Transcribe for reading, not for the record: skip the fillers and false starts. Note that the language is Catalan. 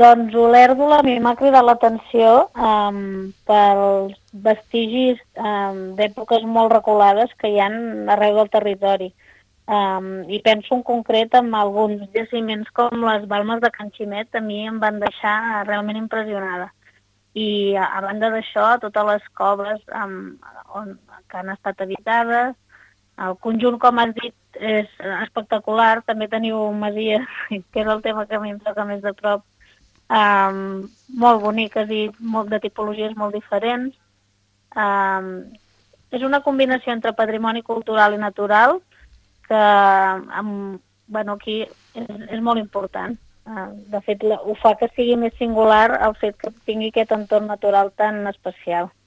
Doncs Olèrdola a mi m'ha cridat l'atenció pels vestigis d'èpoques molt reculades que hi ha arreu del territori. I penso en concret en alguns jaciments com les Balmes de Can Ximet, a mi em van deixar realment impressionada. I a banda d'això, totes les coves que han estat habitades, el conjunt, com has dit, és espectacular. També teniu masies, que és el tema que a mi em toca més de prop, molt boniques i de tipologies molt diferents. És una combinació entre patrimoni cultural i natural que aquí és molt important. De fet, ho fa que sigui més singular el fet que tingui aquest entorn natural tan especial.